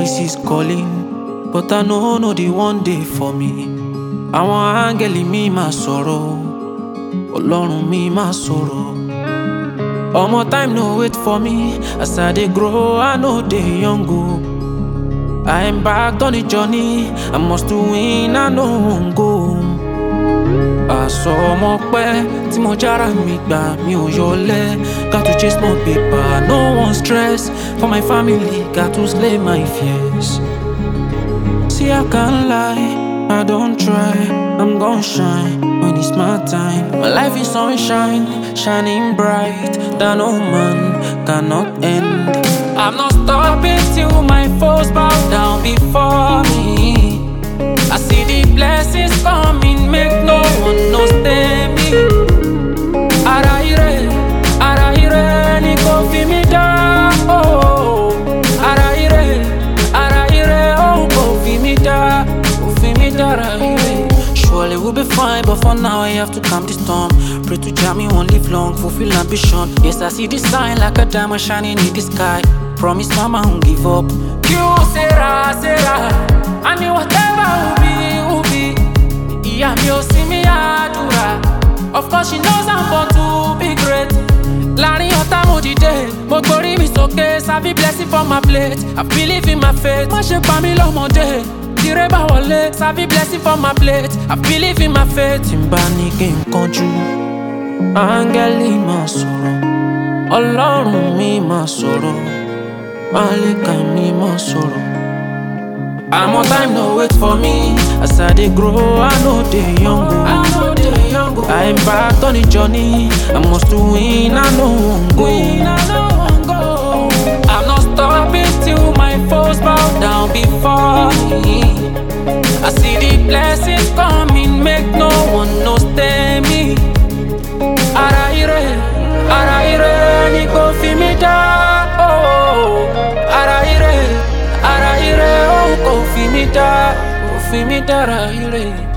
voices calling, but I know the one day for me. Àwọn áńgẹ́lì mi máa sọ̀rọ̀, Ọlọ́run mi máa sọ̀rọ̀. Omo time no wait for me, as I dey grow I know dey young o. I embarked on a journey, I must to win, I no wan go home. Àsọ ọmọ pẹ́ tí mo jára mi gbà mi ò yọlẹ̀. Got to chase more paper, no one stress. For my family, got to slay my fears. See I can't lie, I don't try, I'm gon' shine when it's my time. My life is sunshine, shining bright, that no man cannot end. I'm not stopping till my foes bow down before me. I see the blessings coming, make no one no stay me. Ara ire, ni kò fi mi dá, oh. Ara ire, oh, kò fi mi dá, kò fi mi dá, ara ire. Surely we'll be fine, but for now I have to calm the storm. Pray to Jah me won't live long, fulfill ambition. Yes, I see the sign like a diamond shining in the sky. Promise mama won't give up. You Sarah, I mean whatever will be. Ìyá mi ò sí mi àdúrà. Of course she knows I'm born to be great. Láàrin ọ̀tá mo dìde, mo gborí mi sókè, sábì blessing for my plate. I believe in my faith, má ṣe pa mí lọ́mọdé. Tire bá wọlé, sábì blessing for my plate. I believe in my faith. Tí n bá ní kí n kánjú, áńgẹ́lì máa sọ̀rọ̀, Ọlọ́run mi máa sọ̀rọ̀, Málíkà mi máa sọ̀rọ̀. Àmọ́ time no wait for me, as I dey grow I know dey young o. I embarked on a journey, I must to win, I no wan go. I'm not stopping till my foes bow down before me. I see the blessings coming, make no one no stay me. Ara ire, ni kò fi mi dá, oh. Ara ire, oh, kò fi mi dá, ara ire.